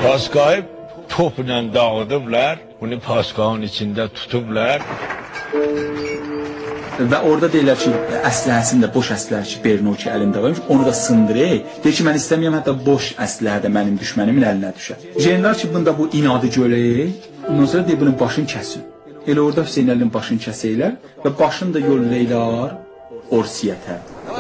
Paskayı topla dağıdıblar, bunu paskağın içində tutublar. Və orada deyirlər ki, əsləhəsində boş əsləhə ki, Berno ki, əlimdə varmış, onu da sındırır. Deyir ki, mən istəməyəm, hətta boş əsləhə də mənim düşmənimin əlinə düşər. General ki, bunda bu inadı görək, ondan sonra deyir, bunun başını kəsin. Elə orada Hüseyn Əlinin başını kəsəylər və başını da yollayırlar Orsiyətə.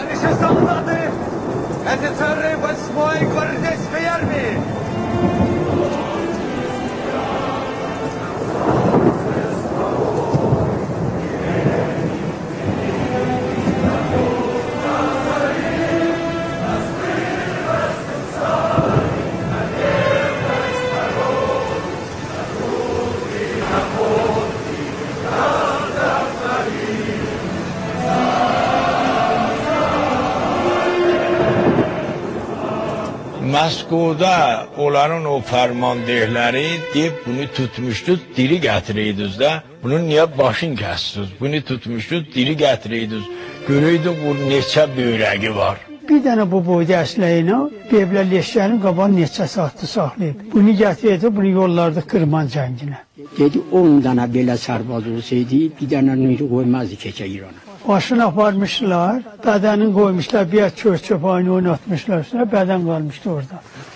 Moskvada onların o fərmandehləri deyib, bunu tutmuşdunuz, diri gətiriydiniz də, bunun niyə başını kəsdiniz? Bunu tutmuşdunuz, diri gətiriydiniz. Görüydük, bu neçə böyrəgi var. Bir dənə bu boyda əsləyinə, beblər leşkənin qabanı neçə saatlı saxlayıb. Bunu gətirdi, bunu yollarda Kırman cənginə. Dedi, 10 dənə belə sərbaz olsaydı, bir dənə nüyü qoymazdı keçə İrana. Başını aparmışlar, bədənin qoymuşlar, bir çöp aynı oynatmışlar üstüne, bədən qalmışdı orada.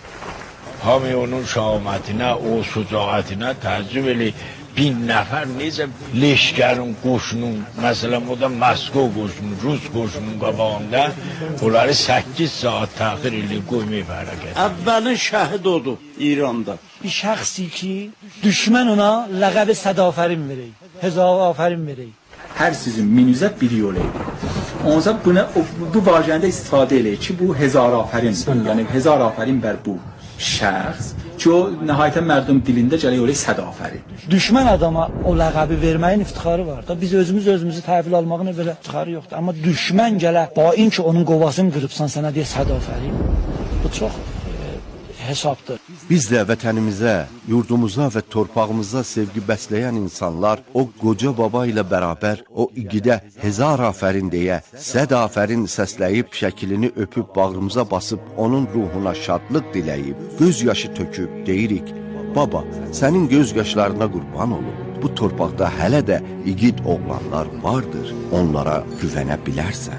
Hamı onun şahmətinə, o sucaətinə təəccüb elə 1000 nəfər necə leşkərin qoşunun, məsələn, o da Moskva qoşunu, Rus qoşunun qabağında onları 8 saat təxir ilə qoymayıb hərəkət. Əvvəlin şəhid odur İranda. Bir şəxsi ki, düşmən ona ləqəbi Sədafərin verək, Hezarafərin verək. Hər sizin minüzə bir yol edir. Onsa bu vacəndə istifadə eləyir ki, bu Hezarafərindir. Yəni, Hezarafərin bər bu şəxs ki, o nəhayətən mərdum dilində gələk oraya Sədafərin. Düşmən adama o ləqəbi verməyin iftixarı var da. Biz özümüzü təhvil almağın belə iftixarı yoxdur. Amma düşmən gələ, bain ki, onun qovasını qırıbsan, sənə deyə Sədafərin. Bu çox hesabdır. Biz də vətənimizə, yurdumuza və torpağımıza sevgi bəsləyən insanlar o qoca baba ilə bərabər o igidə Hezarafərin deyə Sədafərin səsləyib şəklini öpüb bağrımıza basıb onun ruhuna şadlıq diləyib, göz yaşı töküb deyirik, baba, sənin göz yaşlarına qurban olub. Bu torpaqda hələ də igid oğlanlar vardır, onlara güvənə bilərsən.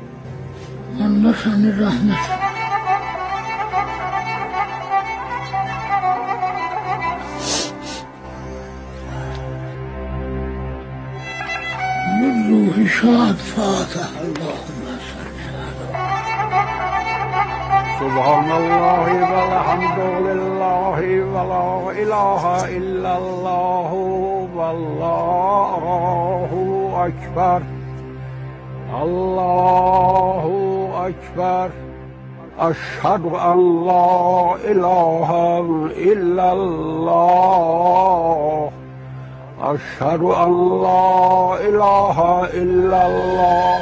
Allah səni rəhmət. روح شاد فاتح اللهم صل سبحان الله والحمد لله ولا إله إلا الله والله أكبر الله أكبر أشهد أن لا إله إلا الله أشهد أن لا إله إلا الله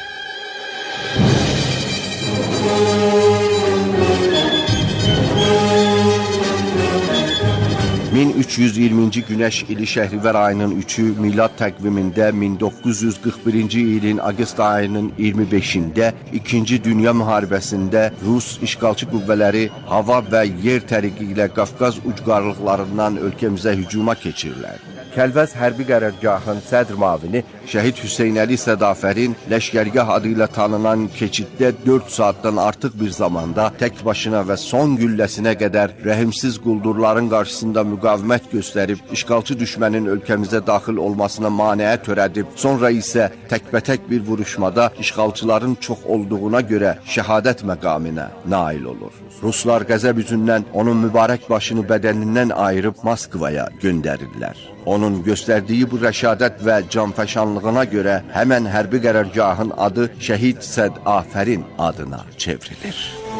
1320-ci Günəş ili Şəhrivər ayının 3-ü milad təqvimində 1941-ci ilin Avqust ayının 25-də 2-ci Dünya müharibəsində Rus işğalçı qüvvələri hava və yer təriqi ilə Qafqaz ucqarlıqlarından ölkəmizə hücuma keçirlər. Kəlbəz hərbi qərargahın sədr mavini şəhid Hüseyn Əli Sədafərin Ləşkərgah adı ilə tanınan keçiddə 4 saatdan artıq bir zamanda tək başına və son gülləsinə qədər rəhimsiz quldurların qarşısında müqavimət göstərib, işğalçı düşmənin ölkəmizə daxil olmasına maneə törədib, sonra isə təkbətək bir vuruşmada işğalçıların çox olduğuna görə şəhadət məqaminə nail olur. Ruslar qəzəb üzündən onun mübarək başını bədənindən ayırıb Moskvaya göndərirlər. Onun göstərdiyi bu rəşadət və canfəşanlığına görə həmən hərbi qərargahın adı Şəhid Sədafərin adına çevrilir.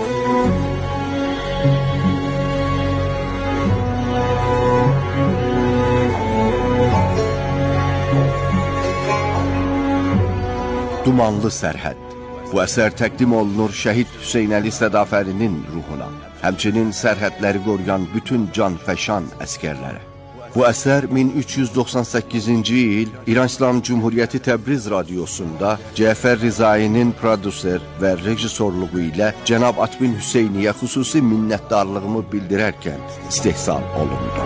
Dumanlı sərhəd. Bu əsər təqdim olunur şəhid Hüseyn Əli Sədafərinin ruhuna, həmçinin sərhədləri qoruyan bütün canfəşan əskərlərə. Bu əsər 1398-ci il İran İslam Cumhuriyyəti Təbriz radiosunda Cəfər Rizayinin prodüser və rejissorluğu ilə cənab Atbin Hüseyniyə xüsusi minnətdarlığımı bildirərkən istehsal olundu.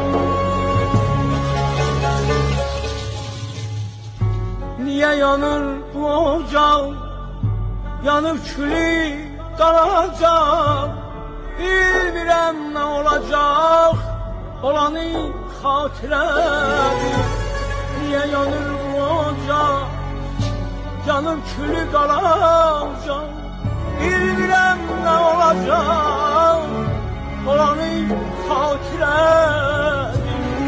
Niyə yanır bu ocaq, yanıb külü qalacaq, bilmirəm nə olacaq, olanı xatirədir. Niyə yanır bu ocaq, yanıb külü qalacaq, bilmirəm nə olacaq, olanı xatirədir.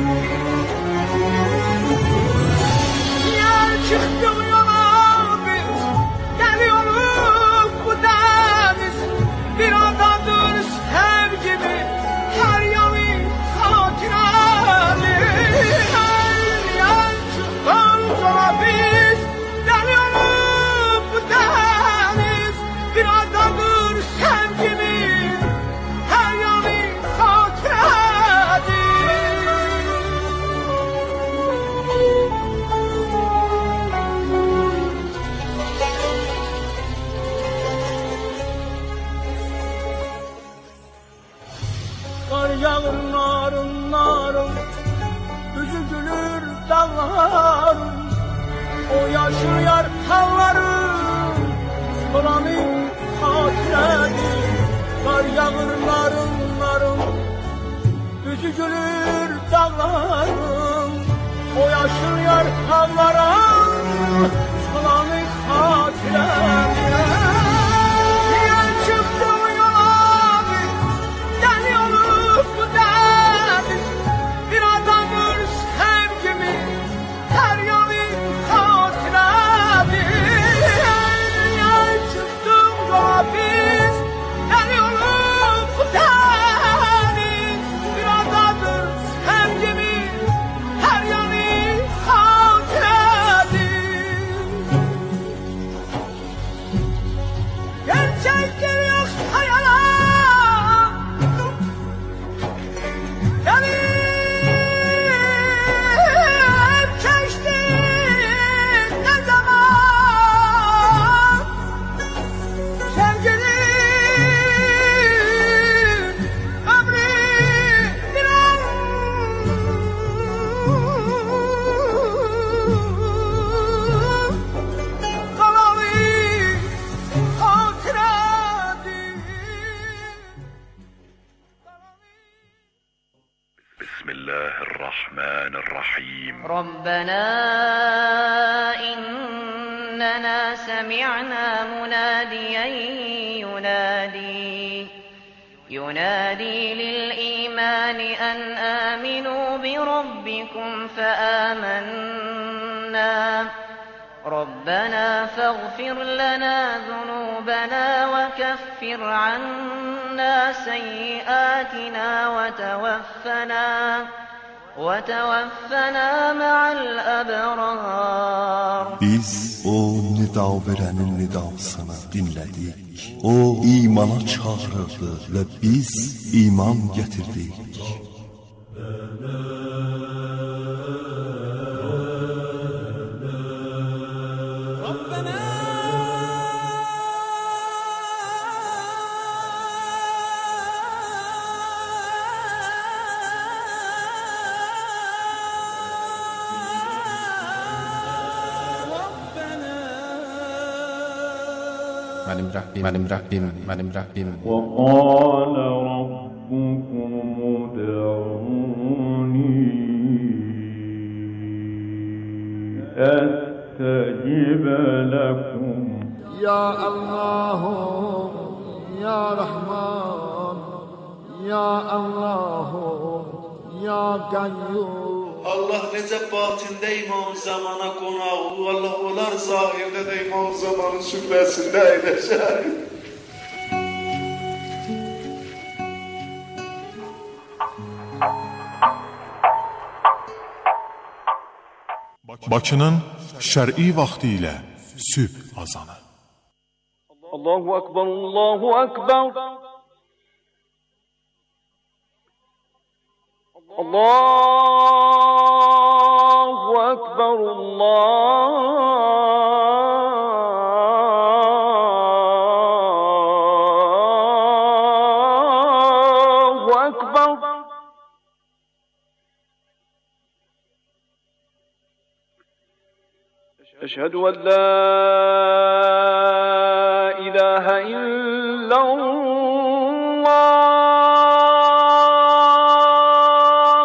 Çıktık yola biz, geliyoruz bu deniz, bir adadır sevgimi, her yanı hatireli. Yan çıktık yola biz, geliyoruz bu deniz, bir adadır sevgimi, her yanı hatireli. Yağır narın narın, yüzü gülür dağlarım, o yaşıyor hallarım, buranın hatireli. Kar yağır narın narın, yüzü gülür dağlarım, o yaşıyor hallarım, buranın hatireli. ربنا إننا سمعنا مناديا ينادي للإيمان أن آمنوا بربكم فآمنا ربنا فاغفر لنا ذنوبنا وكفر عنا سيئاتنا وتوفنا مع الأبرار. Biz o nida verənin nidasını dinlədik. O imana çağırırdı və biz iman gətirdik. Mənim Rəbbim وَقَالَ رَبُّكُمُ ادْعُونِي أَسْتَجِبْ لَكُمْ يا الله يا رحمن يا الله يا قيوم. Allah necə batində İmam Zamana qonağı, Allah olar zahirdə də İmam Zamanın süfrəsində əyləşər. Bakının şər'i vaxtı ilə sübh azanı. Allahu Ekber, Allahu Ekber. Allah أشهد أن لا إله إلا الله.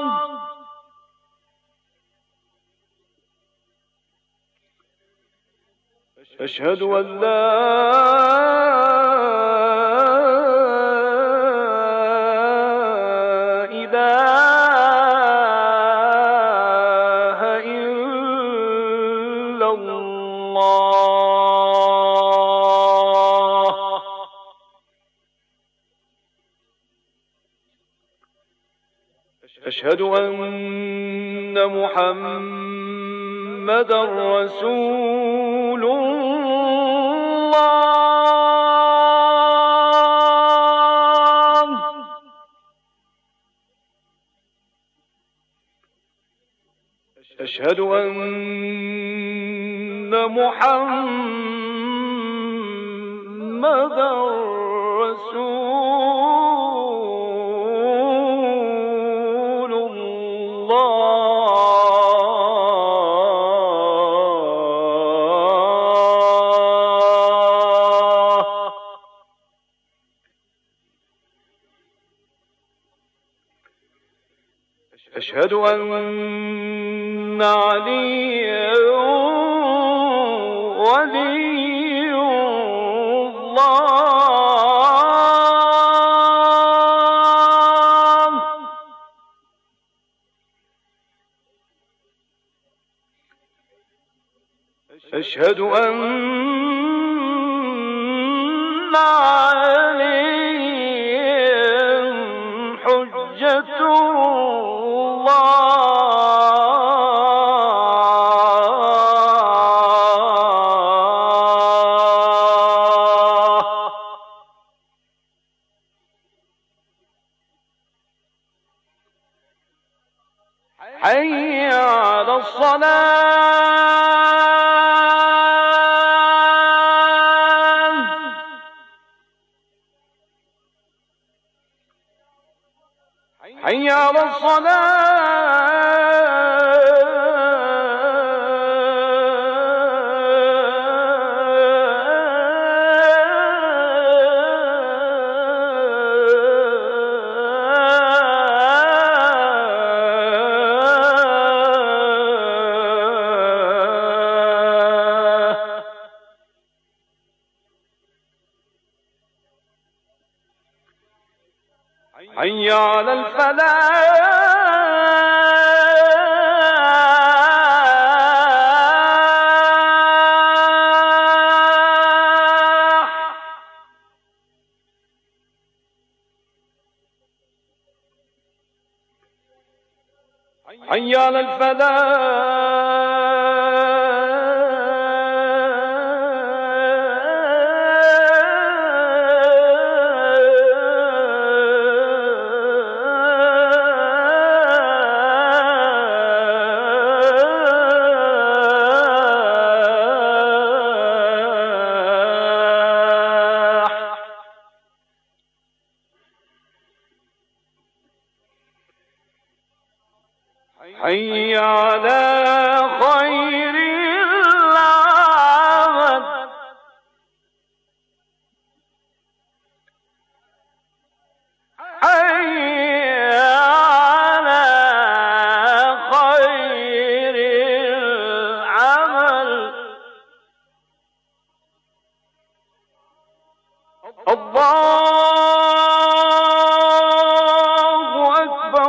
أشهد أن لا إله إلا الله. أشهد أن محمدا رسول الله. أشهد أن محمدا رسول الله. أشهد أن عليا ولي الله. أشهد أن عليا حجة حي على الصلاة. حي على حي على الفلاح. حي على حي على خير العمل. حي على خير العمل. الله أكبر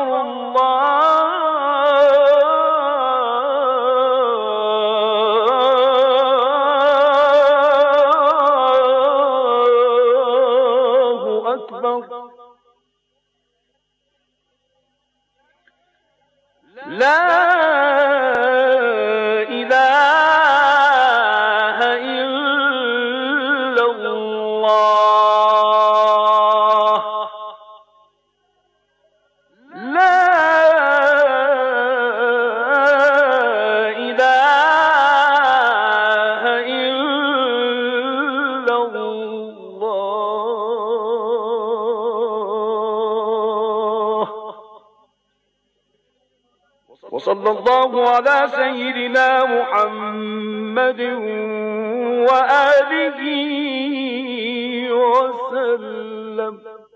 الله أكبر. لا إله إلا الله. لا إله إلا الله. وصلى الله على سيدنا محمد وآله وسلم.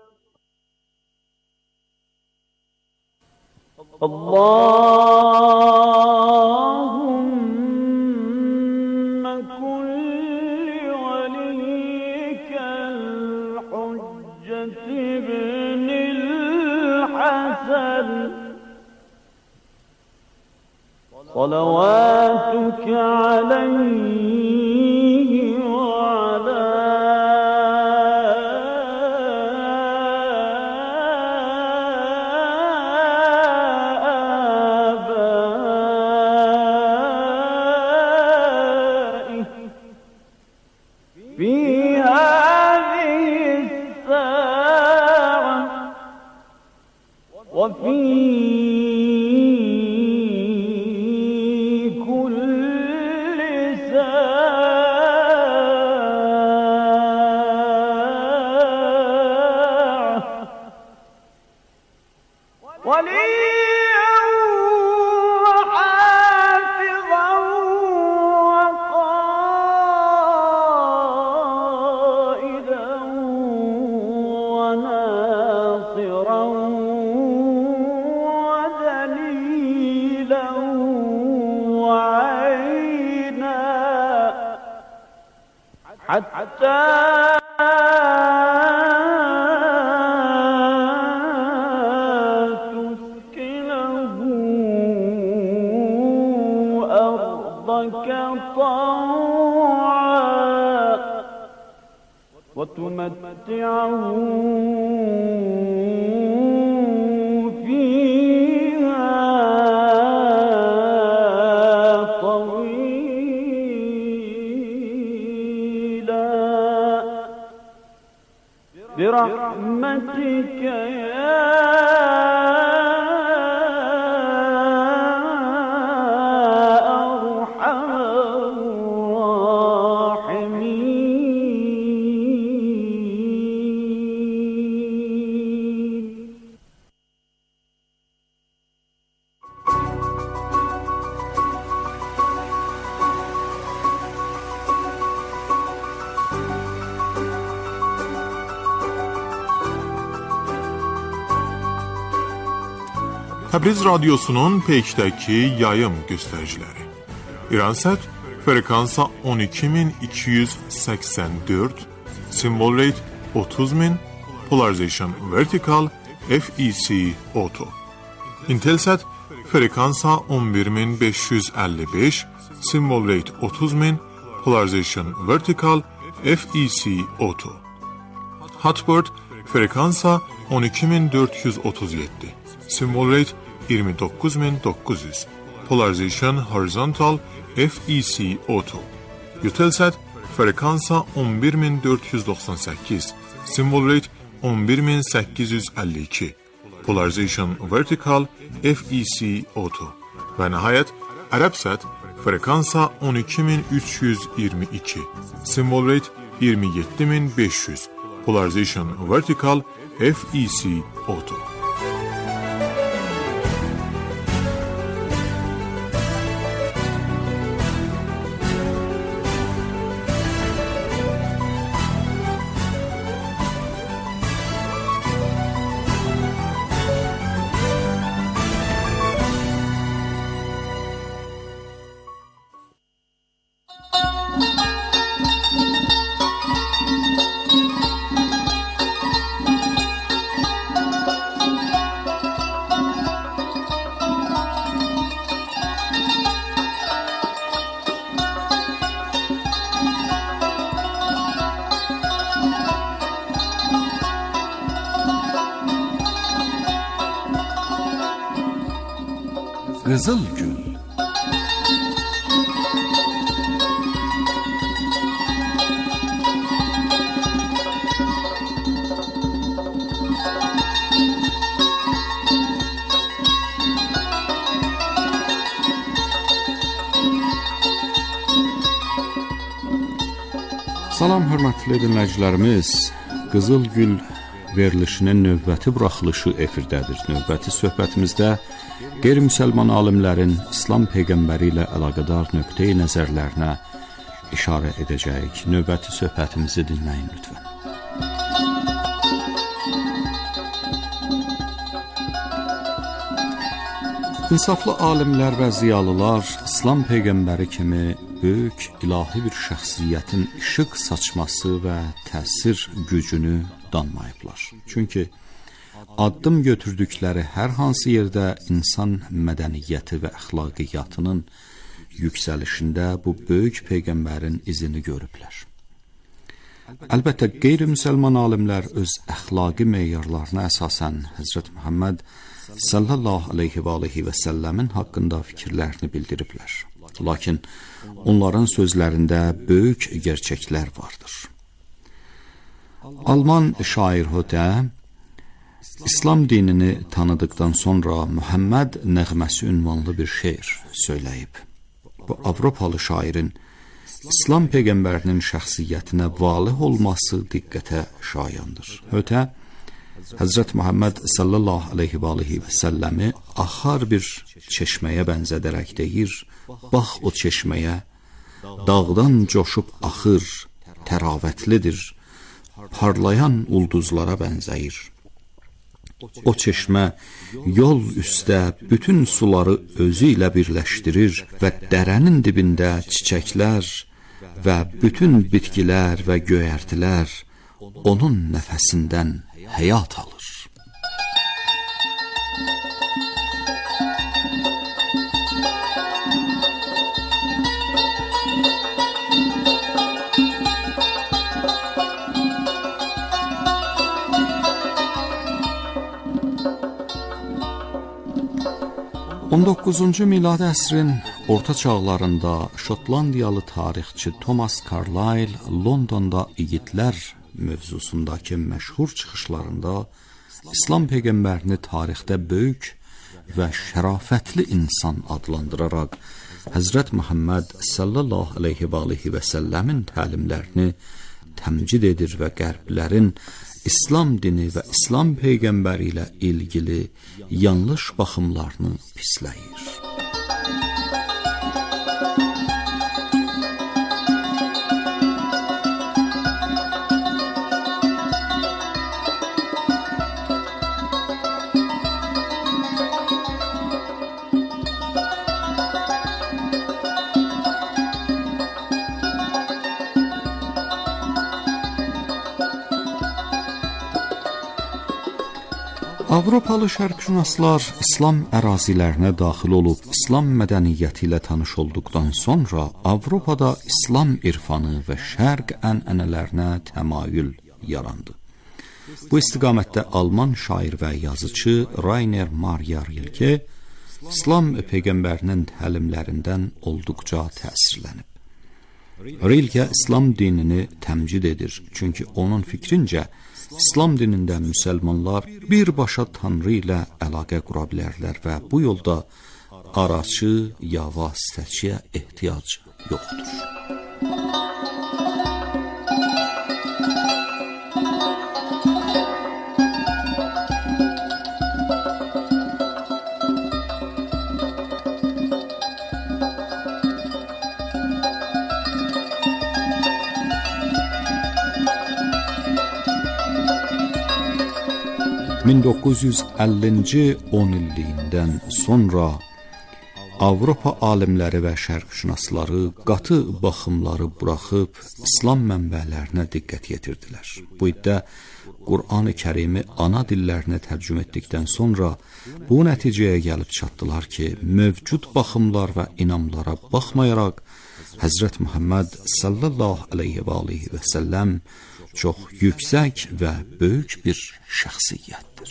اللهم كن لوليك الحجة ابن الحسن صلواتك عليه وعلى آبائه في هذه الساعة وفي حتى تسكنه أرضك طوعا وتمتعه برحمتك يا أرحم الراحمين. Təbriz Radyosu'nun Peyk'təki yayım göstəriciləri. İransat frekansa 12284, symbol rate 30000, polarization vertical, FEC auto. Intelsat frekansa 11555, symbol rate 30000, polarization vertical, FEC auto. Hotbird frekansa 12437, symbol rate 29900, polarization horizontal, FEC auto. Eutelsat frekansa 11498, symbol rate 11852, polarization vertical, FEC auto. Və nəhayət Arabsat frekansa 12322, symbol rate 27500, polarization vertical, FEC auto. Qızıl Gül. Salam hörmətli dinləyicilərimiz. Qızıl Gül verilişinin növbəti buraxılışı efirdədir. Növbəti söhbətimizdə qeyri-müsəlman alimlərin İslam peyğəmbəri ilə əlaqədar nöqteyi nəzərlərinə işarə edəcəyik. Növbəti söhbətimizi dinləyin lütfən. İnsaflı alimlər və ziyalılar İslam peyğəmbəri kimi böyük ilahi bir şəxsiyyətin işıq saçması və təsir gücünü danmayıblar. Çünki addım götürdükləri hər hansı yerdə insan mədəniyyəti və əxlaqiyyatının yüksəlişində bu böyük peyğəmbərin izini görüblər. Əlbəttə, qeyri-müsəlman alimlər öz əxlaqi meyarlarına əsasən Həzrət Muhammed sallallahu aleyhi və aleyhi və səlləmin haqqında fikirlərini bildiriblər. Lakin onların sözlərində böyük gerçəklər vardır. Alman şair Höte İslam dinini tanıdıktan sonra Muhammed nəğməsi ünvanlı bir şeir söyləyib. Bu Avropalı şairin İslam peyğəmbərinin şəxsiyyətinə valih olması diqqətə şayandır. Höte Həzrət Muhammed sallallahu aleyhi və aleyhi və səlləmi axar bir çeşməyə bənzədərək deyir, bax o çeşməyə, dağdan coşub axır, təravətlidir, parlayan ulduzlara bənzəyir. O çeşmə yol üstə bütün suları özü ilə birləşdirir və dərənin dibində çiçəklər və bütün bitkilər və göyərtilər onun nəfəsindən həyat alır. On 19-cu miladi əsrin orta çağlarında Şotlandiyalı tarixçi Thomas Carlyle Londonda igidlər mövzusundakı məşhur çıxışlarında İslam peyğəmbərini tarixdə böyük və şərafətli insan adlandıraraq Həzrət Muhammed sallallahu aleyhi və aleyhi və səlləmin təlimlərini təmcid edir və qərblərin İslam dini və İslam peyğəmbəri ilə ilgili yanlış baxımlarını pisləyir. 'Avropalı şərqşünaslar İslam ərazilərinə daxil olub İslam mədəniyyəti ilə tanış olduqdan sonra Avropada İslam irfanı və şərq ənənələrinə təmayül yarandı. Bu istiqamətdə Alman şair və yazıcı Rainer Maria Rilke İslam peyğəmbərinin təlimlərindən olduqca təsirlənib. Rilke İslam dinini təmcid edir, çünki onun fikrincə İslam dinində müsəlmanlar birbaşa Tanrı ilə əlaqə qura bilərlər və bu yolda araçı ya vasitəçiyə ehtiyac yoxdur. ...1950-ci 10 illiyindən sonra Avropa alimləri və şərqşünasları qatı baxımları buraxıb İslam mənbələrinə diqqət yetirdilər. Bu iddə Qur'an-ı Kərimi ana dillərinə tərcümə etdikdən sonra bu nəticəyə gəlib çatdılar ki, mövcud baxımlar və inamlara baxmayaraq Həzrət Muhammed sallallahu aleyhi və aleyhi və səlləm çox yüksək və böyük bir şəxsiyyətdir.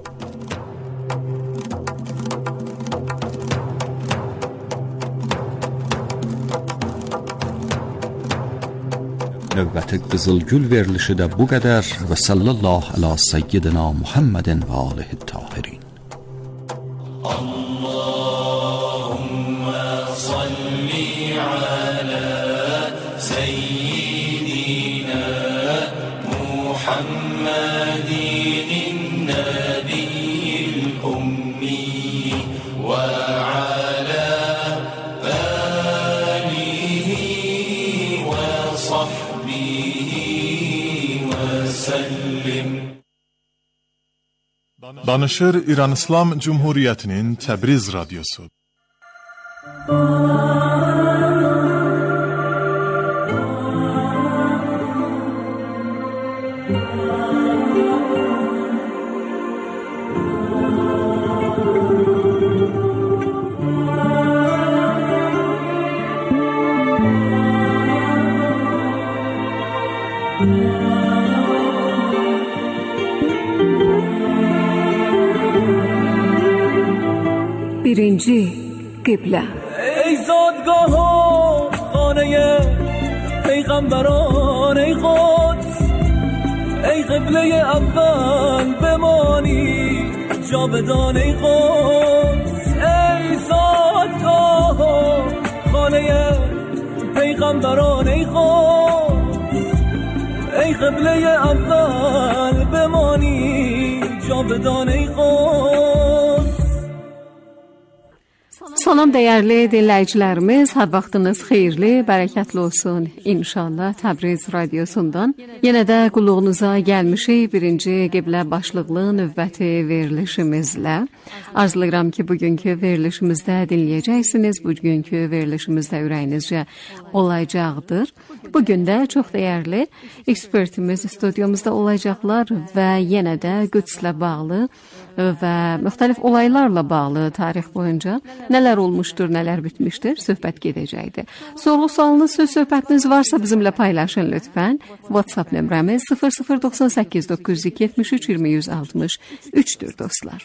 Növbəti Qızılgül verilişi də bu qədər və sallallahu alə seyyidina Muhammedin və alihi tahirin. Allahümme salli alə seyyidina Muhammedin Danışır İran İslam Cumhuriyyətinin Təbriz radiosu. birinci qiblə. ای زادگاه و خانه پیغمبران ای قدس ای قبله اول بمانی جاودان ای قدس ای زادگاه و خانه پیغمبران ای قدس ای قبله اول بمانی جاودان ای قدس. Salam dəyərli dinləyicilərimiz, hər vaxtınız xeyirli, bərəkətli olsun inşallah. Təbriz radiosundan yenə də qulluğunuza gəlmişik birinci qiblə başlıqlı növbəti verilişimizlə. Arzulayıram ki, bugünkü verilişimizdə dinləyəcəksiniz, bugünkü verilişimizdə ürəyinizcə olacaqdır. Bugün də çox dəyərli ekspertimiz studiyamızda olacaqlar və yenə də Qüdslə bağlı və müxtəlif olaylarla bağlı tarix boyunca nələr olmuşdur, nələr bitmişdir, söhbət gedəcəkdir. Sorğu-sualınız, söz-söhbətiniz varsa bizimlə paylaşın lütfən. WhatsApp nömrəmiz 0098 902 73 20 163'dür dostlar.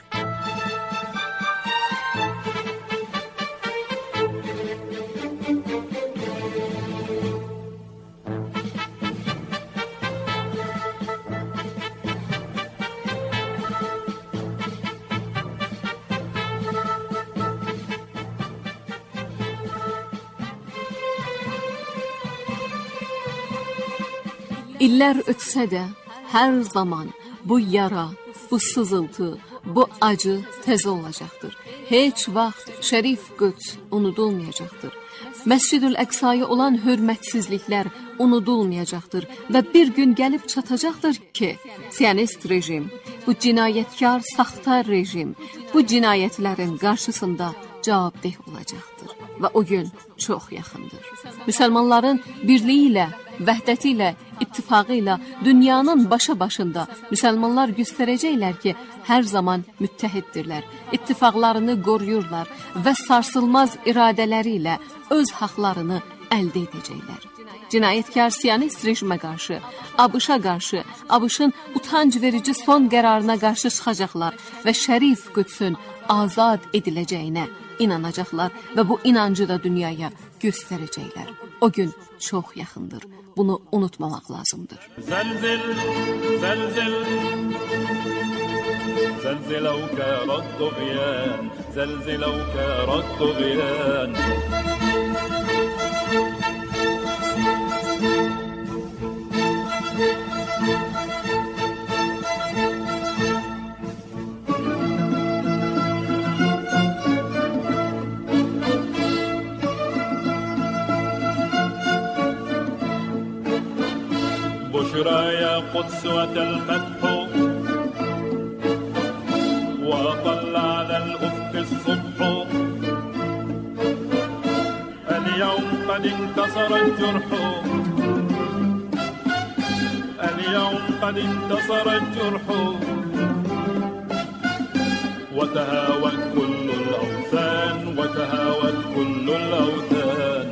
İllər ötsə də hər zaman bu yara, bu sızıltı, bu acı təzə olacaqdır. Heç vaxt Şərif Qüds unudulmayacaqdır. Məscid-ül Əqsaya olan hörmətsizliklər unudulmayacaqdır və bir gün gəlib çatacaqdır ki, Siyonist rejim, bu cinayətkar, saxta rejim, bu cinayətlərin qarşısında cavabdeh olacaqdır və o gün çox yaxındır. Müsəlmanların birliyi ilə, vəhdəti ilə, ittifaqı ilə dünyanın başa-başında müsəlmanlar göstərəcəklər ki, hər zaman müttəhiddirlər, ittifaqlarını qoruyurlar və sarsılmaz iradələri ilə öz haqlarını əldə edəcəklər. Cinayətkar Siyonist rejimə qarşı, ABŞ-a qarşı, ABŞ-ın utanc verici son qərarına qarşı çıxacaqlar və Şərif Qüdsün azad ediləcəyinə inanacaqlar və bu inancı da dünyaya göstərəcəklər. O gün çox yaxındır. Bunu unutmamaq lazımdır. زلزل زلزل زلزلوك رد غيان زلزلوك رد غيان بشرى يا قدس أتى الفتح وأطل على الأفق الصبح اليوم قد انتصر الجرح اليوم قد انتصر الجرح وتهاوت كل الأوثان وتهاوت كل الأوثان.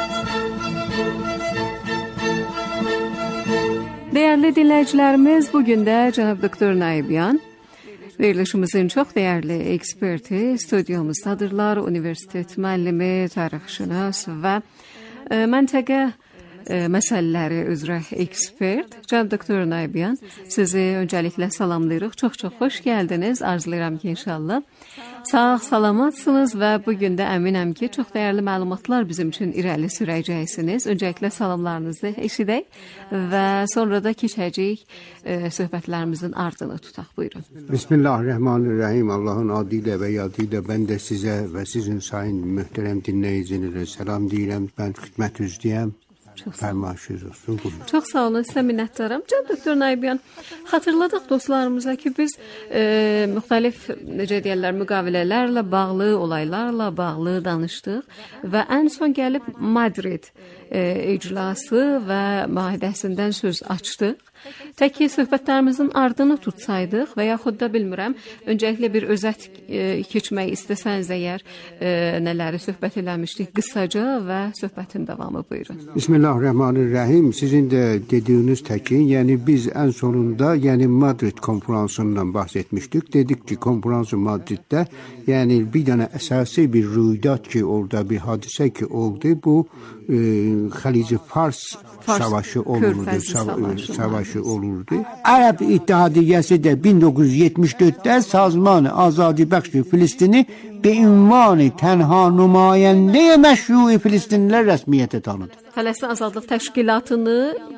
Değerli dinləyicilərimiz, bugün də cənab doktor Naibyan, verilişimizin çox dəyərli eksperti stüdyomuzdadırlar, universitet müəllimi, tarixşünas və məntəqə məsələləri üzrə ekspert. Cənab doktor Naibyan, sizi öncəliklə salamlayırıq. Çox-çox xoş gəldiniz. Arzulayıram ki, inşallah sağ, salamatsınız və bugün də əminəm ki, çox dəyərli məlumatlar bizim üçün irəli sürəcəksiniz. Öncəliklə salamlarınızı eşidək və sonra da keçəcəyik söhbətlərimizin ardını tutaq. Buyurun. Bismillahirrahmanirrahim. Allahın adıyla və yadıyla mən də sizə və sizin sayın möhtərəm dinləyicilərə salam deyirəm. Mən xidmət üzrəyəm. Fərmayışınız olsun. Buyurun. Çox sağ olun, sizə minnətdaram. Cənab doktor Naibyan, xatırladıq dostlarımıza ki, biz müxtəlif, necə deyirlər, müqavilələrlə bağlı, olaylarla bağlı danışdıq və ən son gəlib Madrid iclası və müahidəsindən söz açdıq. Tək ki, söhbətlərimizin ardını tutsaydıq və yaxud da bilmirəm, öncəliklə bir özət keçmək istəsəniz əgər nələri söhbət eləmişdik qısaca və söhbətin davamı buyurun. Bismillahirrahmanirrahim. Sizin də dediyiniz təkin, yəni biz ən sonunda, yəni Madrid konferansından bahs etmişdik. Dedik ki, konferansı Madriddə, yəni bir dənə əsasi bir rüydat ki, orada bir hadisə ki oldu, bu Xalici Fars savaşı olurdu, savaşı olurdu. Ərəb İttihadiyyəsi də 1974-də Sazman-ı Azadi-Bəxş Filistini be ünvanı tənha nümayəndə məşru Filistinlilər rəsmiyyətə tanıdı. Fələstin Azadlıq Təşkilatını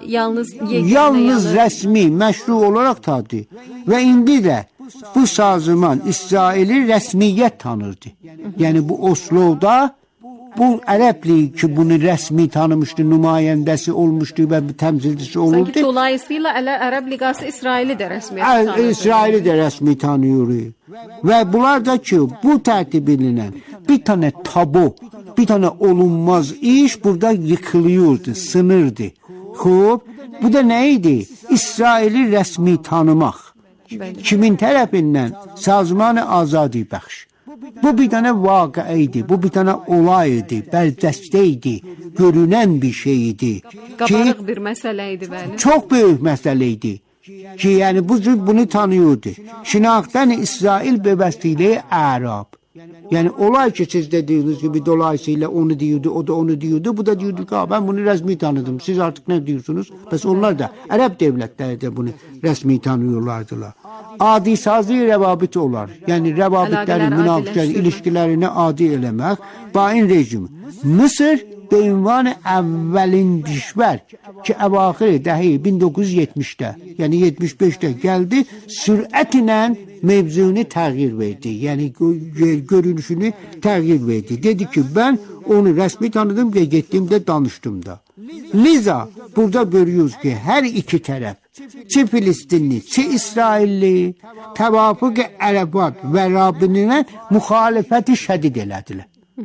yalnız rəsmi, məşru olaraq tanıdı və indi də bu sazman İsraili rəsmiyyət tanırdı. Yəni bu Oslo'da bu ərəblik ki, bunu rəsmi tanımışdı, nümayəndəsi olmuşdu və təmsilçisi olurdu. Sanki dolayısıyla Ərəb Liqası İsraili də rəsmi tanıyır. İsraili də rəsmi tanıyor. Və bunlar da ki, bu tərtib edilən bir tane tabu, bir tane olunmaz iş burada yıkılıyordu, sınırdı. Xoş, bu da nə idi? İsraili rəsmi tanımaq. Kimin tərəfindən? Sazman-ı Azadi-Bəxş. Bu bir tane vakı idi, bu bir tane olaydı, bərdəstəydi, görünən bir şeydi. Qabarıq bir məsələ idi, bəli. Çox böyük məsələ idi. Ki, yəni bunu tanıyordu. Şinaqdən İsrail bəbəstiliyi Ərab. Yəni olay ki, siz dediğiniz gibi dolayısıyla onu diyordu, o da onu diyordu. Bu da diyordu ki, ben bunu resmi tanıdım. Siz artık ne diyorsunuz? Bəs onlar da Ərəb devletleri de bunu resmi tanıyorlardılar. Adi sazi rəvabit olar. Yəni rəvabitlərin, münaqişənin, ilişkilərini adi eləmək. Bain rejimi. Mısır beynvanı əvvəlin düşvər ki, əvaxiri dəhi 1970-də, yəni 75-də gəldi, sürətlə mevzunu təğyir verdi. Yəni görünüşünü təğyir verdi. Dedi ki, ben onu rəsmi tanıdım və getdimdə danışdım da. Liza burada görüyoruz ki, hər iki tərəf, çi Filistinli, çi İsrailli, təvafuq-ı Ərəbat və Rabbinə müxalifəti şədid elədilər.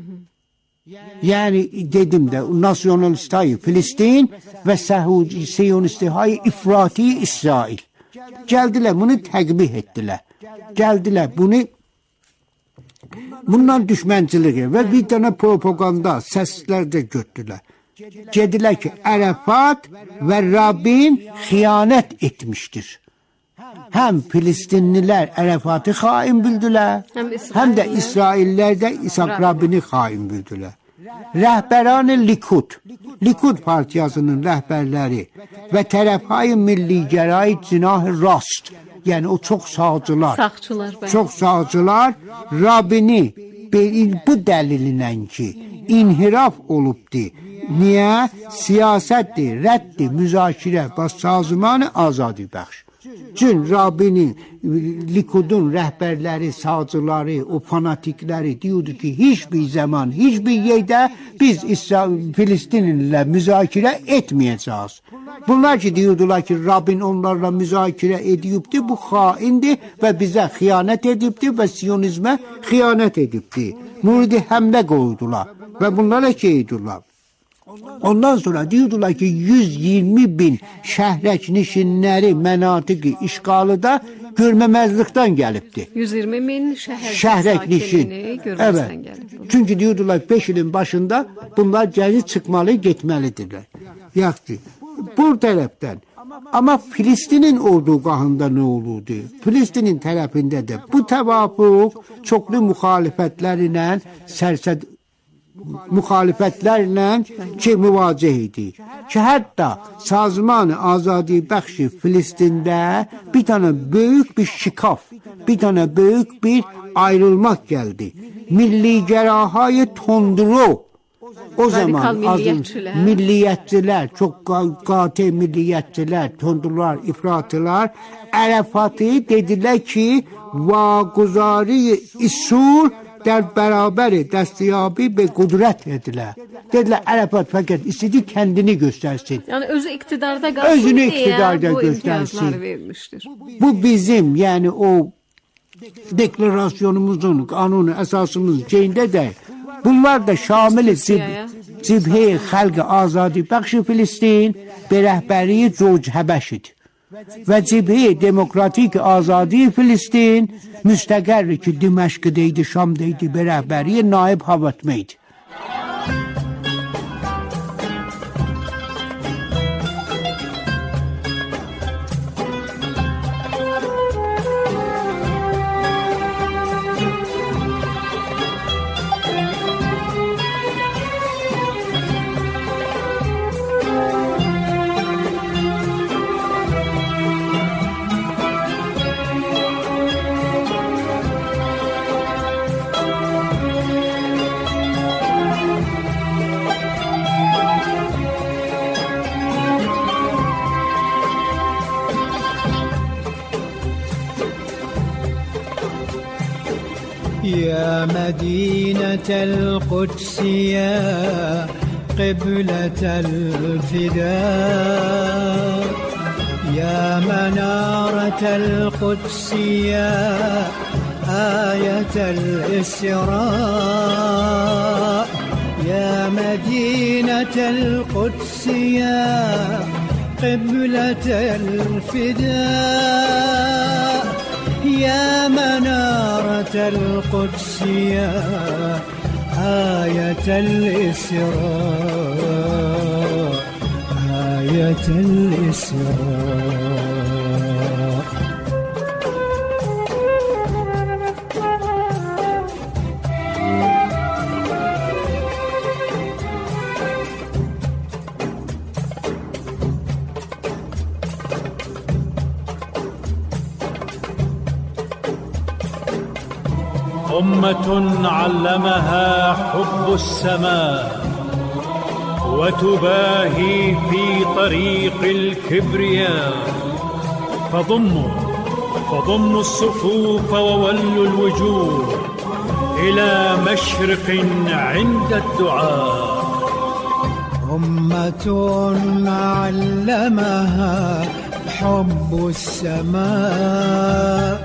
Yəni dedim də, nasyonalistayı Filistin və siyonistihayı ifrati İsrail. Gəldilər, bunu təqbih etdilər. Gəldilər, bundan düşmənçilik və bir dənə propaganda səslər də götürdülər. Dedilər ki, Ərəfat və Rabbin xiyanət etmişdir. Həm Filistinlilər Ərəfatı xain bildilər, həm də İsraillər də İshak Rabbini xain bildilər. Rəhbəran-ı Likud partiyasının rəhbərləri və tərəfhayı milli gərai cinah-ı rast, yəni o çox sağcılar, Rabbini bu dəlilindən ki, inhiraf olubdur. Niyə? Siyasətdir, rəddir, müzakirə və sazman-ı Azadi-Bəxş. Çün Rabbinin, Likudun rəhbərləri, sağcıları, o fanatikləri diyordu ki, hiçbir zaman, hiçbir yerdə biz Filistinlilə müzakirə etməyəcəyiz. Bunlar ki, diyordular ki, Rabbin onlarla müzakirə edibdir, bu xaindir və bizə xiyanət edibdir və siyonizmə xiyanət edibdir. Muridi həmlə qoydular və bunlara ki ediyorlar. Ondan sonra diyordular ki 120 bin şəhrəknişinləri mənatiqi işğalıda görməməzlikdən gəlibdir. 120 min şəhrəknişin görməzlikdən gəlibdir. Çünki diyordular 5 ilin başında bunlar gəzi çıxmalı, getməlidirlər. Yaxşı, bu tərəfdən. Ama Filistin'in olduğu qahında ne olurdu? Filistin'in tərəfində də bu təvafuq çoxlu müxalifətlərlə ki, müvacih idi. Ki, hətta Sazman-ı Azadi-Bəxş Filistində bir tane böyük bir şikaf, bir tane böyük bir ayrılmak gəldi. Milli gərahayı tonduru. O zaman milliyetçiler, çok katil milliyetçiler, tondurlar, ifratılar, Ərəfatı dediler ki, vaguzari isul در برابر دستیابی به قدرت ediler. Dediler Arafat fakat istediği kendini göstersin. Yani özü iktidarda kalsın Özünü diye iktidarda bu göstersin. imtiyazları vermiştir. Bu bizim yani o deklarasyonumuzun, kanunu, esasımız şeyinde de bunlar da şamil Cibhe Halk Azadi Bakşı Filistin به رهبری جورج هبشید و جبهه دموکراتیک آزادی فلسطین مستقری که دمشق'deydi Şam'daydı به رهبری نایب هاواتمیید. يا مدينة القدس يا قبلة الفداء يا منارة القدس يا آية الإسراء يا مدينة القدس يا قبلة الفداء يا منارة القدس يا آية الإسراء آية الإسراء أمة علمها حب السماء وتباهي في طريق الكبرياء فضموا الصفوف وولوا الوجوه إلى مشرق عند الدعاء. أمة علمها حب السماء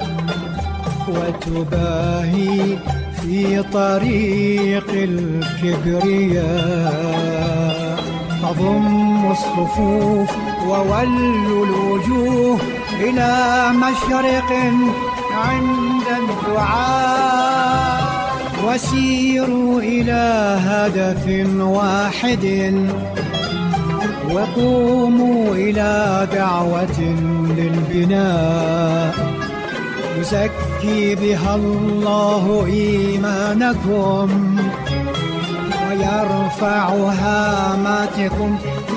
وتباهي في طريق الكبرياء فضموا الصفوف وولوا الوجوه إلى مشرق عند الدعاء وسيروا إلى هدف واحد وقوموا إلى دعوة للبناء يزكي بها الله إيمانكم ويرفع هاماتكم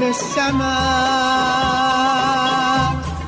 للسماء.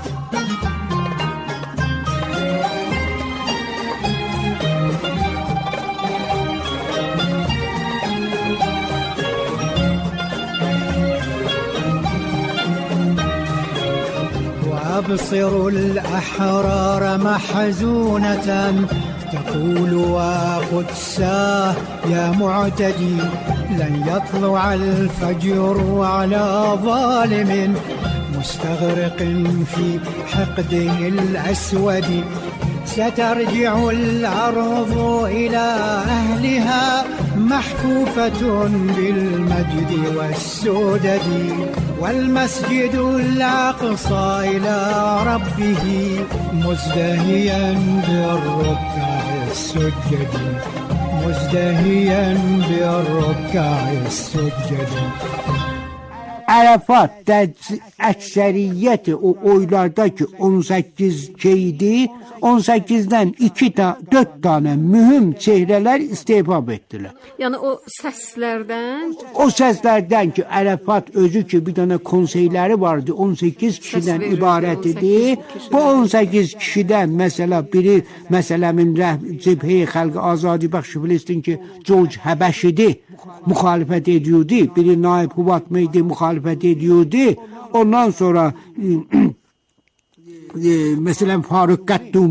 وأبصروا الأحرار محزونة تقول وقدساه يا معتدي لن يطلع الفجر على ظالم مستغرق في حقده الأسود سترجع الأرض إلى أهلها محفوفة بالمجد والسدد والمسجد الأقصى إلى ربه مزدهيا بالركع السجد مزدهيا بالركع السجد. Arafat ekseriyyeti o oylardaki 18 şeydi, 18'den 4 tane mühim çehreler istifa ettiler. Yani o seslerden? O seslerden ki Arafat özü ki bir tane konseyleri vardı, 18 kişiden ibaret idi. Bu 18 kişiden mesela biri mesela Cibhe Halk Azadi Bakşı Filistin ki George Habeş idi, muhalefet ediyordu. Biri Naib Huvatmeydi, muhalefet ediyordu. Ondan sonra mesela Faruk Kattumi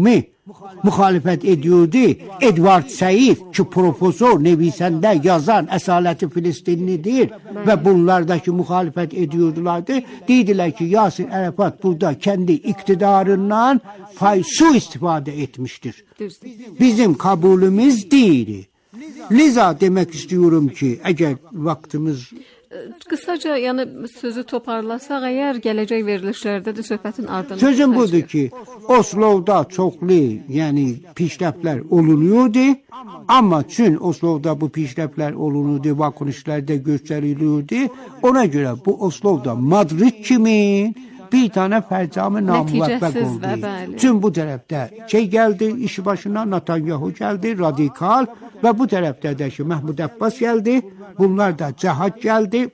müxalifət ediyordu. Edward Said ki profesör, nevisəndə, yazan, əsaləti Filistinlidir və bunlardakı müxalifət ediyordulardı. Dedilər ki, Yasir Ərəfat burada kendi iktidarından su istifadə etmiştir. Bizim kabulümüz değil. Liza demek istiyorum ki, eğer vaktimiz... Qısaca, yəni sözü toparlasaq, əgər gələcək verilişlərdə də söhbətin ardından... Sözüm budur ki, Oslo'da çoxlu, yəni pişrəflər olunuyordu. Amma çün Oslo'da bu pişrəflər olunuyordu, vakunişlərdə göstəriliyordu. Ona görə bu Oslo'da Madrid kimi bir tane fərcamı namuvaffaq oldu. Çün bu tərəfdə geldi, işi başına Netanyahu geldi, radikal ve bu tərəfdə də ki Mahmud Abbas geldi. Bunlar da Cəhad geldi,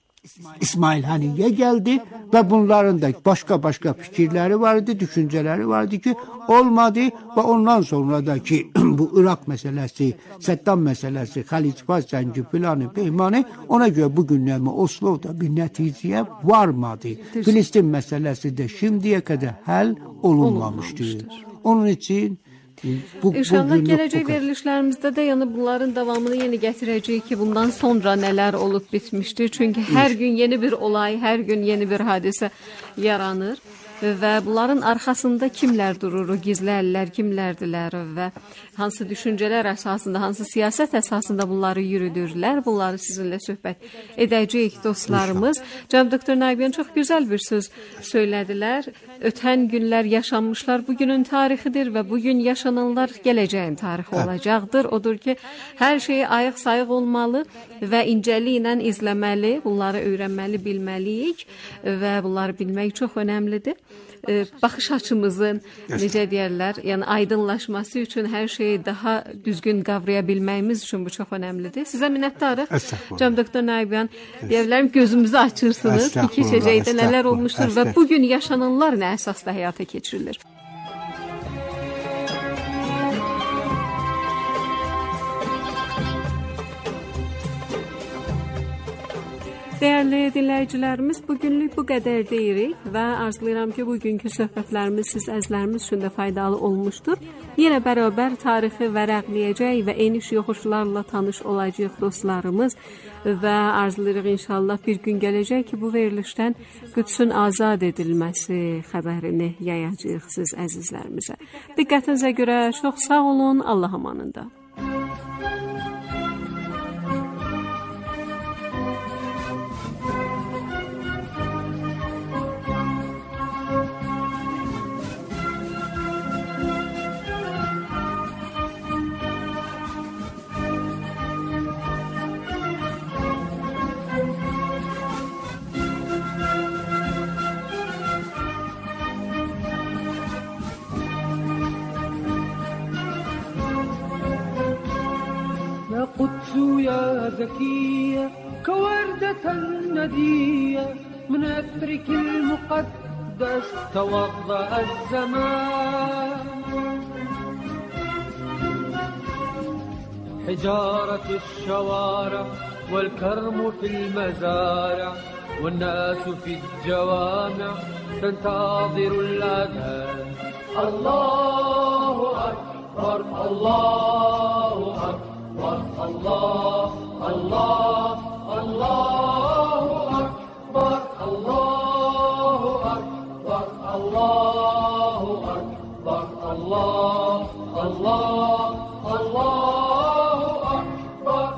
İsmail Haniye geldi ve bunların da başka fikirleri vardı, düşünceleri vardı ki olmadı ve ondan sonra da ki bu Irak meselesi, Saddam meselesi, Halicfaz cengi planı, peymanı ona göre bugünlerde Oslo'da bir neticeye varmadı. Filistin meselesi de şimdiye kadar hal olunmamıştır. Onun için İnşallah gələcək verilişlərimizdə də yəni bunların davamını yeni gətirəcəyik ki, bundan sonra nələr olub bitmişdir. Çünki hər gün yeni bir olay, hər gün yeni bir hadisə yaranır və bunların arxasında kimlər durur, gizli əllər kimlərdilər və hansı düşüncələr əsasında, hansı siyasət əsasında bunları yürüdürlər. Bunları sizinlə söhbət edəcəyik dostlarımız. Cənab Doktor Nayibyan çox gözəl bir söz söylədilər. Ötən günlər yaşanmışlar, bugünün tarixidir və bugün yaşananlar gələcəyin tarixi olacaqdır. Odur ki, hər şeyi ayıq-sayıq olmalı və incəliklə izləməli, bunları öyrənməli, bilməliyik və bunları bilmək çox önəmlidir. Baxış açımızın, necə deyərlər, yəni aydınlaşması üçün hər şeyi daha düzgün qavraya bilməyimiz üçün bu çox önəmlidir. Sizə minnətdarıq. Cənab Doktor Nayibyan, deyə bilərəm gözümüzü açırsınız. İki keçəcəkdə nələr olmuşdur və bugün yaşananlar nə əsasda həyata keçirilir. Değerli dinləyicilərimiz, bugünlük bu qədər deyirik və arzulayıram ki, bugünkü söhbətlərimiz siz əzlərimiz üçün də faydalı olmuşdur. Yenə bərabər tarixi vərəqləyəcək və eniş-yoxuşlarla tanış olacaq dostlarımız və arzulayırıq inşallah bir gün gələcək ki, bu verilişdən Qüdsün azad edilməsi xəbərini yayacaq siz əzizlərimizə. Diqqətinizə görə çox sağ olun, Allah amanında. قدس يا زكية كوردة ندية من أترك المقدس توضأ الزمان حجارة الشوارع والكرم في المزارع والناس في الجوامع تنتظر الأذان الله أكبر الله أكبر الله الله الله أكبر الله أكبر الله أكبر الله الله الله أكبر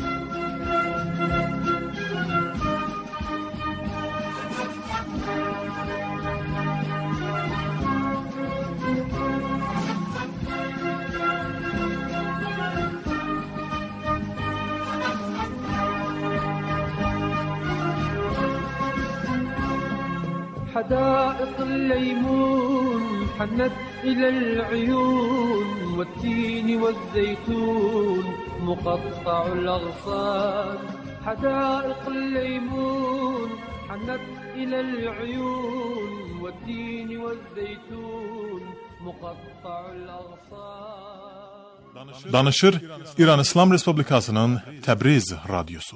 حدائق الليمون حنت إلى العيون والتين والزيتون مقطع الأغصان حدائق الليمون حنت إلى العيون والتين والزيتون مقطع الأغصان Danışır İran İslam Respublikasının Təbriz Radyosu.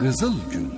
Qızıl Gül.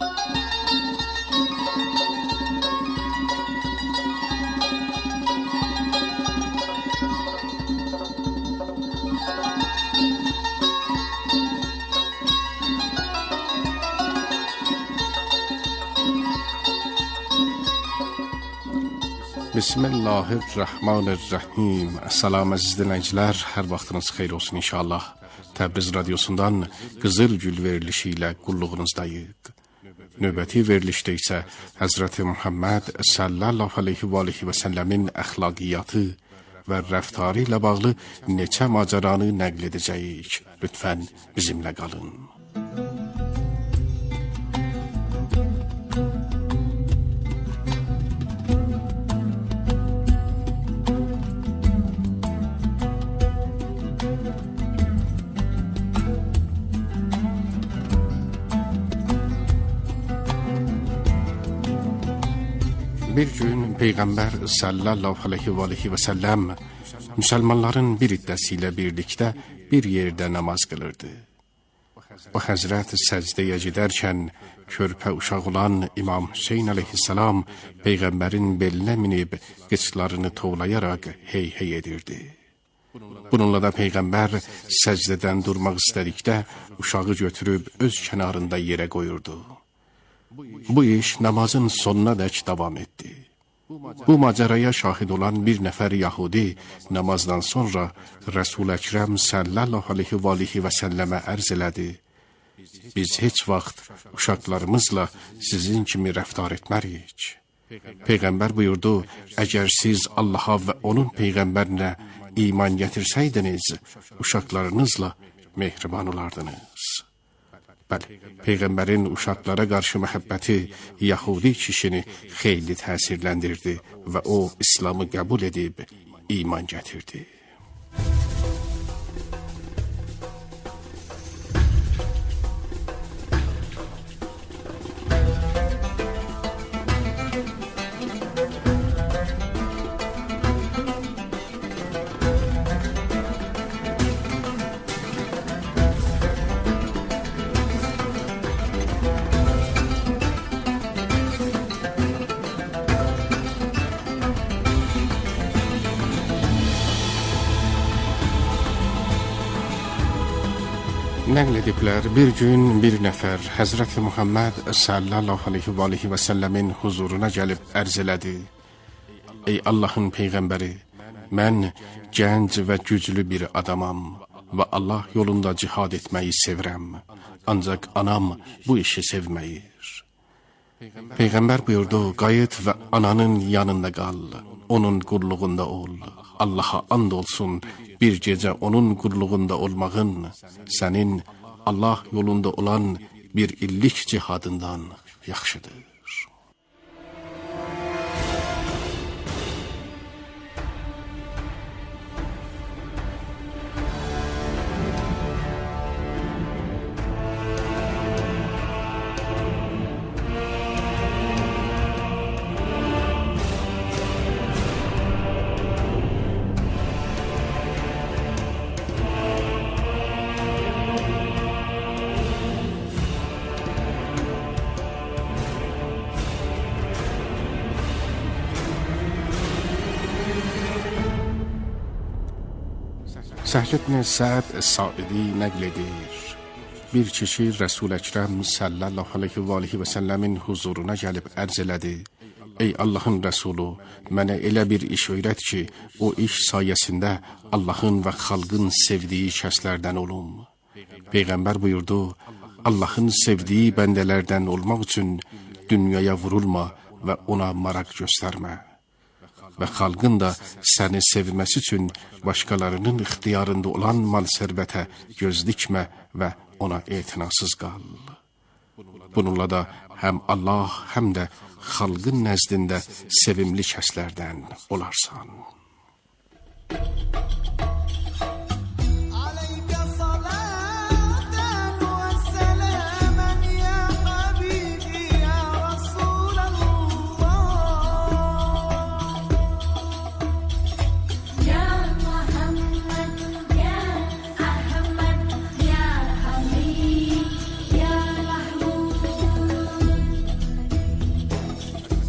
Bismillahirrahmanirrahim. Salam əziz dinləyicilər, hər vaxtınız xeyir olsun inşallah. Təbriz radiosundan Qızıl Gül verilişi ilə qulluğunuzdayıq. Növbəti verilişdə isə Həzrəti Muhammed sallallahu aleyhi və aleyhi və səlləmin əxlaqiyyatı və rəftarı ilə bağlı neçə macəranı nəql edəcəyik. Lütfən bizimlə qalın. Bir gün Peyğəmbər sallallahu aleyhi və səlləm müsəlmanların bir iddəsi ilə birlikdə bir yerdə namaz qılırdı. O Həzrət səcdəyə gedərkən körpə uşaq olan İmam Hüseyn aleyhissalam Peyğəmbərin belinə minib qıçlarını tovlayaraq hey hey edirdi. Bununla da Peyğəmbər səcdədən durmaq istədikdə uşağı götürüb öz kənarında yerə qoyurdu. Bu iş namazın sonuna dək davam etdi. Bu macəraya şahid olan bir nəfər Yahudi namazdan sonra Resul-i Əkrəm sallallahu aleyhi və səlləmə ərz elədi. Biz heç vaxt uşaqlarımızla sizin kimi rəftar etmərik. Peyğəmbər buyurdu, əgər siz Allaha və onun Peyğəmbərinə iman gətirsəydiniz, uşaqlarınızla mehriban olardınız. Bəli, Peyğəmbərin uşaqlara qarşı məhəbbəti Yahudi kişini xeyli təsirləndirdi və o İslamı qəbul edib iman gətirdi. Nəql ediblər, bir gün bir nəfər Həzrəti Muhammed sallallahu aleyhi və səlləmin huzuruna gəlib ərz elədi. Ey Allahın Peyğəmbəri, mən gənc və güclü bir adamam və Allah yolunda cihad etməyi sevirəm. Ancaq anam bu işi sevməyir. Peyğəmbər buyurdu, qayıt və ananın yanında qal, onun qulluğunda ol. Allaha and olsun, bir gecə onun qulluğunda olmağın sənin Allah yolunda olan bir illik cihadından yaxşıdır. Səhl ibn Səd Saidi nəql edir. Bir kişi Resul-i Əkrəm sallallahu aleyhi və səlləmin huzuruna gəlib ərz elədi. Ey Allahın Rəsulu, mənə elə bir iş öyrət ki, o iş sayəsində Allahın və xalqın sevdiyi kəslərdən olum. Peyğəmbər buyurdu, Allahın sevdiyi bəndələrdən olmaq üçün dünyaya vurulma və ona maraq göstərmə. Və xalqın da səni sevməsi üçün başqalarının ixtiyarında olan mal-sərvətə göz dikmə və ona etinasız qal. Bununla da həm Allah, həm də xalqın nəzdində sevimli kəslərdən olarsan.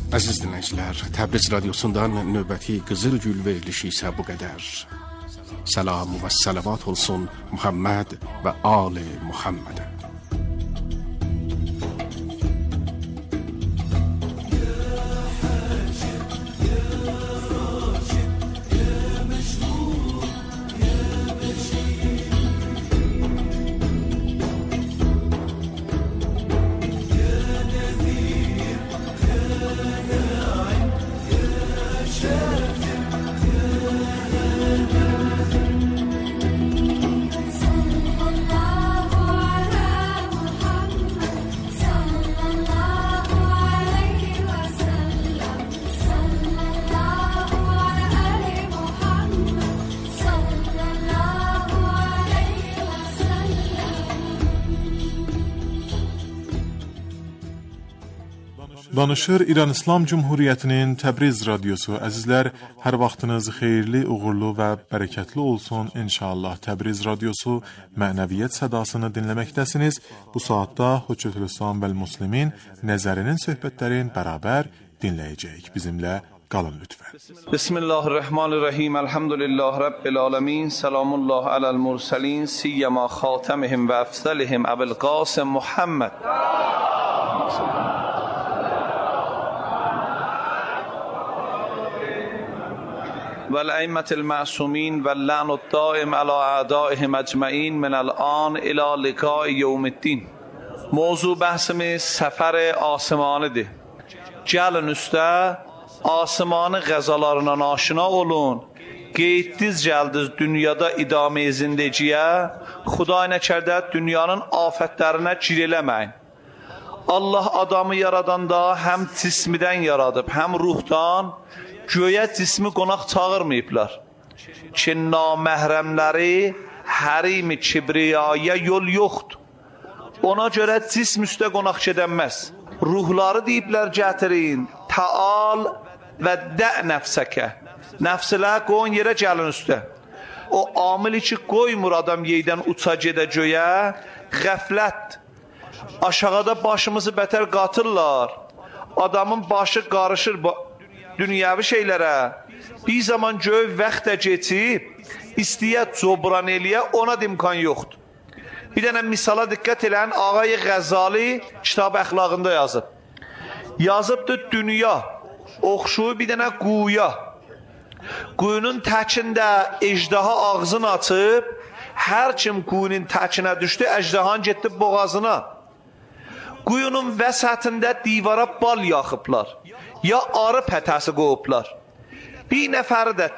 Əziz dinləyicilər, Təbriz radiosundan növbəti Qızıl Gül verilişi isə bu qədər. Salam və salavat olsun Muhammed və Ali Muhammedə. Danışır İran İslam Cumhuriyyətinin Təbriz radiosu. Əzizlər, hər vaxtınız xeyirli, uğurlu və bərəkətli olsun inşallah. Təbriz radiosu mənəviyyət sədasını dinləməkdəsiniz. Bu saatda Hüccətül-İslam vəl-Müslimin nəzərinin söhbətlərin bərabər dinləyəcəyik. Bizimlə qalın lütfən. Bismillahirrahmanirrahim. Elhamdülillah Rabbil alemin. Selamullah alel mursalin. Siyyama xatamihim və əfzəlihim Əbil Qasim Muhammed. والأئمة المعصومين واللعن الدائم على أعدائهم أجمعين من الآن إلى لقاء يوم الدين. موضوع بحثimiz səfər آسمانıdır. Gəlin üstə آسمان qəzalarından aşina olun. Qeydsiz gəldiz dünyada idame zindəciyə. Xuday nəkərdə dünyanın afətlərinə gir eləməyin. Allah adamı yaradanda həm cismidən yaradıb, həm ruhdan. Göyə cismi qonaq çağırmayıblar ki, naməhrəmləri hərim-i kibriyaya yol yoxdur. Ona görə cism üstə qonaq gedənməz. Ruhları deyiblər gətirin, taal və də nəfsəkə. Nəfsilə qoyun yerə gəlin üstə. O amili ki, qoymur adam yeydən uça gedə göyə, qəflət. Aşağıda başımızı bətər qatırlar. Adamın başı qarışır dünyavi şeylərə. Bir zaman göy vaxtə geçib, istəyət cobran eləyə, ona da imkan yoxdur. Bir dənə misala diqqət elən, Ağay Qəzali kitab əxlaqında yazıb. Yazıbdır dünya, oxşuyu bir dənə quya. Quyunun təkində ejdaha ağzını açıb, hər kim quyunun təkinə düşdü, ejdahan getdi boğazına. Quyunun vəsətində divara bal yaxıblar. Ya arı pətəsi qoyublar. Bir nəfəri də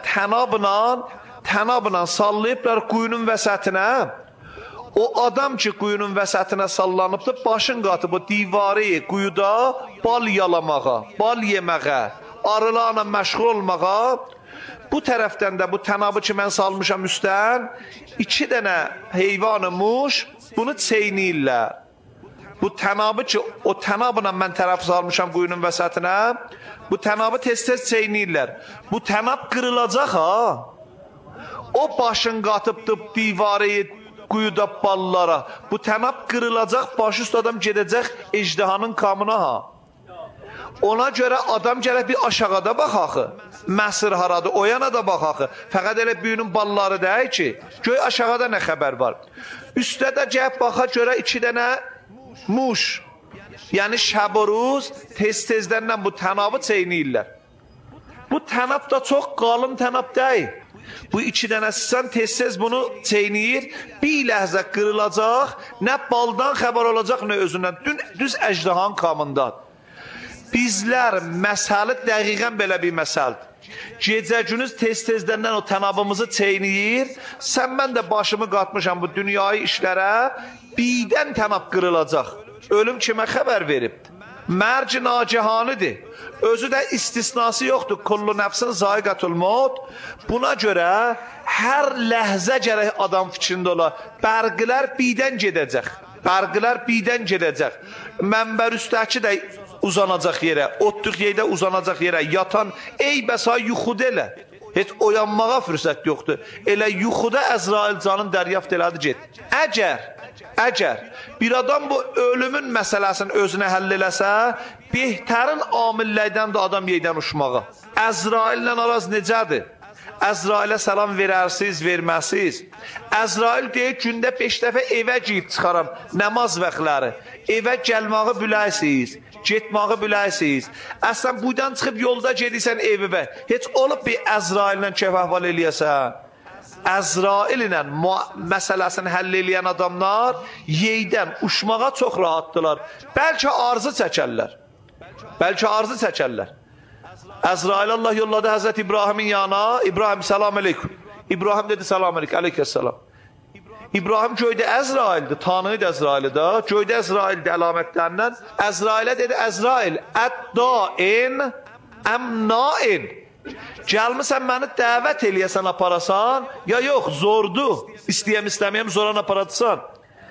tənabla sallayıblar quyunun vəsətinə. O adam ki, quyunun vəsətinə sallanıbdır, başın qatıb o divarı quyuda bal yalamağa, bal yeməyə, arılarla məşğul olmağa. Bu tərəfdən də bu tənabı ki, mən salmışam üstən, 2 dənə heyvanı muş bunu çeyniyirlər. Bu tənabı ki, o tənabla mən tərəf salmışam quyunun vəsətinə, bu tənabı tez-tez çeyniyirlər. Bu tənab qırılacaq ha. O başın qatıbdır divarı quyuda ballara. Bu tənab qırılacaq, başı üstə adam gedəcək ejdihanın kamına ha. Ona görə adam gələk bir aşağıda bax axı. Məsir haradır, o yana da bax axı. Fəqət elə büyünün balları deyək ki, göy aşağıda nə xəbər var. Üstə də gəlib baxa görə 2 dənə muş, yəni şəb o ruz tez-tezdən bu tənabı çeyniyirlər. Bu tənab da çox qalın tənab deyil. Bu 2 dənəsindən tez-tez bunu çeyniyir, bir ləhzə qırılacaq, nə baldan xəbər olacaq, nə özündən. Düz əcdahan kamından. Bizlər məsələ dəqiqən belə bir məsələdir. Gecə günüz tez-tezdən o tənabımızı çeyniyir, sən mən də başımı qatmışam bu dünyayı işlərə, birdən tənab qırılacaq. Ölüm kimə xəbər veribdir? Mərc nacihanıdır. Özü də istisnası yoxdur. Kullu nəfsin zaiqatul maut. Buna görə hər ləhzə gərək adam fikrində ola. Bərqilər birdən gedəcək. Bərqilər birdən gedəcək. Mənbər üstəki də uzanacaq yerə, otluq yerdə uzanacaq yerə, yatan ey bəsa yuxuda elə. Heç oyanmağa fürsət yoxdur. Elə yuxuda Əzrail canın dəryaft elədi get. Əgər bir adam bu ölümün məsələsini özünə həll eləsə, Behtərin amillərdən də adam yeydən uçmağa. Əzraillə araz necədir? Əzrailə salam verərsiz, verməsiz. Əzrail deyir, gündə 5 dəfə evə giyib çıxaram, namaz vaxtları. Evə gəlməyi biləsiz, getməyi biləsiz. Əslən, buradan çıxıb yolda gedirsən evə, heç olub bir Əzraillə kefəhval eləyəsən. Əzrail ilə məsələsini həll eləyən adamlar yeydən, uçmağa çox rahatdılar. Bəlkə arzı çəkərlər. Əzrail Allah yolladı Həzrət İbrahimin yanına. İbrahim, salam aleykum. İbrahim dedi, salam aleykum, aleykəssalam. İbrahim göydə Əzraildir, tanıydı Əzraili da. Göydə Əzraildir əlamətlərindən. Əzrailə dedi, Əzrail, əddain əmnain. Gəlmisən məni dəvət eləyəsən, aparasan, ya yox, zordur. İstəyəm, zoran aparatsan.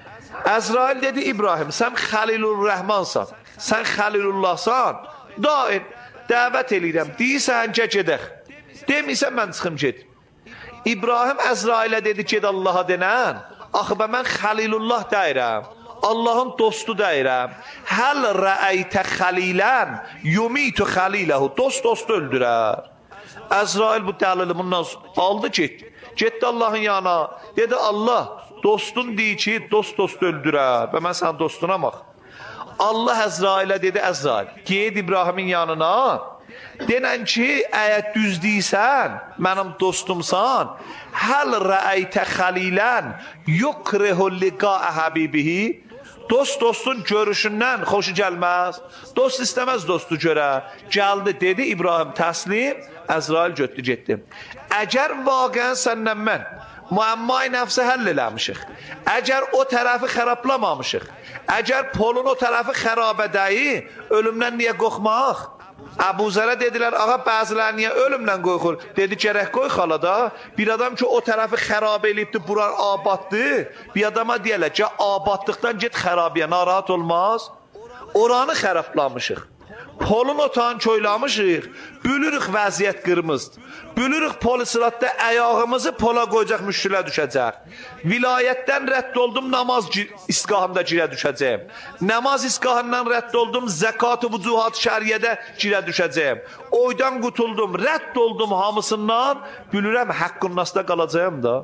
Əzrail dedi, İbrahim, sən Xəlilur Rəhmansan, sən Xəlilullahsan, dain, dəvət eləyirəm, deyirsən, gedək. Demiysən, mən çıxım ged. İbrahim Əzrailə dedi, ged Allaha denən, axı mən Xəlilullah deyirəm, Allahın dostu deyirəm. Həl rəəytə xəlilən, yumitu xəliləhu, dostu öldürər. Əzrail bu dəlili bundan aldı, getdi. Getdi Allahın yanına, dedi, Allah, dostun deyir ki, dostu öldürər və mən sənin dostuna bax. Allah Əzrailə dedi, Əzrail, ged İbrahimin yanına, denən ki, əgər düz deyirsən, mənim dostumsan, həl rəəytə xəlilən, yukrihu liqaə həbibihi, dostun görüşündən xoşu gəlməz, dost istəməz dostu görə, gəldi, dedi İbrahim təslim, Əzrail götdü, getdi. Əgər vaqən səndən mən müəmmai nəfsi həll eləmişik, əgər o tərəfi xərablamamışıq, əgər polun o tərəfi xərabədəyi, ölümdən niyə qorxmaq? Əbu Zərə dedilər, ağa bəzilər niyə ölümdən qorxur? Dedi, gərək qoy xalada, bir adam ki o tərəfi xərab eləyibdir, buran abaddır, bir adama deyərlər ki, abadlıqdan get xərabiyə, narahat olmaz. Oranı xərablamışıq. Polun otağını çoylamışıq, bülürük vəziyyət qırmızdır. Bülürük pol sıratda əyağımızı pola qoyacaq, müşkülə düşəcək. Vilayətdən rədd oldum, namaz isqahımda girə düşəcəyim. Namaz isqahından rədd oldum, zəkat-ı vücuhat şəriyyədə girə düşəcəyim. Oydan qutuldum, rədd oldum hamısından, bülürəm Haqqun-Nas'da qalacağım da.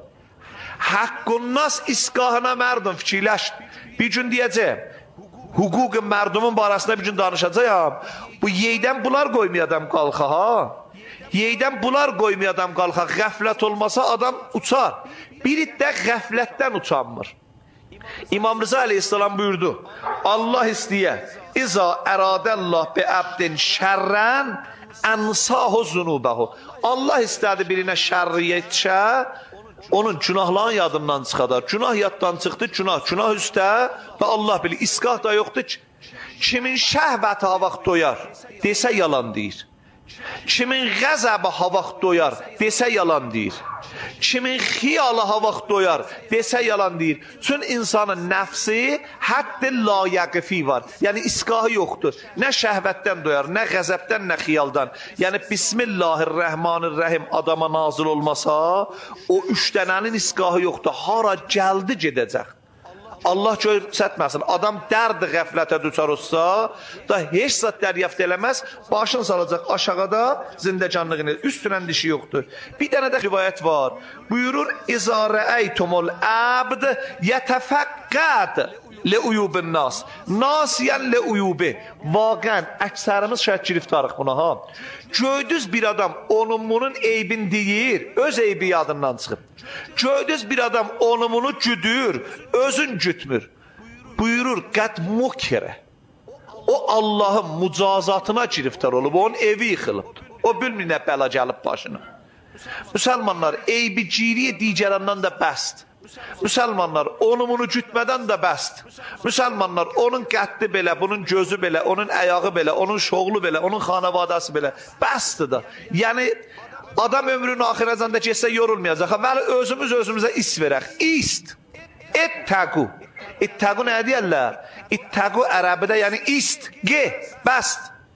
Haqqun-Nas isqahına mərdum, fikirləşdim. Bir gün deyəcəyim, hüquq mərdumun barəsində bir gün danışacağım. Bu yeydən bunlar qoymayadam qalxa, ha? Yeydən bunlar qoymayadam qalxa. Qəflət olmasa adam uçar. Biri də qəflətdən uçanmır. İmam Rıza aleyhissalam buyurdu. Allah istəyə, İza əradəllah bi əbdin şərrən ənsahu zunubəhu. Allah istədi birinə şərri yetişə, onun günahların yadından çıxadar. Günah yaddan çıxdı, günah üstə və Allah bilir, isqah da yoxdur ki. Kimin şəhvəti havaq doyar, desə yalan deyir. Kimin qəzəbi havaq doyar, desə yalan deyir. Kimin xiyalı havaq doyar, desə yalan deyir. Çün insanın nəfsi həddi layəqifi var. Yəni isqahı yoxdur. Nə şəhvətdən doyar, nə qəzəbdən, nə xiyaldan. Yəni Bismillahirrahmanirrahim adama nazil olmasa, o 3 dənənin isqahı yoxdur. Hara gəldi gedəcək. Allah göstərməsin, adam dərdi qəflətə düçar olsa, da heç zat dəryəft eləməz, başını salacaq aşağıda zindəcanlığını, üstünən dişi yoxdur. Bir dənə də rivayət var, buyurur, İzə rəəytumul əbd yətəfəqqəd le'uyubin nas, nasiyən le'uyubi. Vaqən, əksərimiz şəhət giriftarıq buna, ha. Göydüz bir adam onun bunun eybin deyir, öz eybi yadından çıxıb. Göydüz bir adam onu bunu güdür, özün gütmür. Buyurur, qəd mukirə. O Allahın mücazatına giriftar olub, onun evi yıxılıbdır. O bilmir nə bəla gəlib başına. Müsəlmanlar, eybi giriyə digərəndən də bəsdir. Müsəlmanlar, onu bunu gütmədən də bəsdir. Müsəlmanlar, onun qəddi belə, bunun gözü belə, onun əyağı belə, onun şoğlu belə, onun xanavadası belə, bəsdir da. Yəni, adam ömrünün axirəcəndə keçsə yorulmayacaq. Vəli özümüzə is verək. İst. İttəqu. İttəqu nə deyərlər? İttəqu ərəbidə, yəni ist, ge, bəst.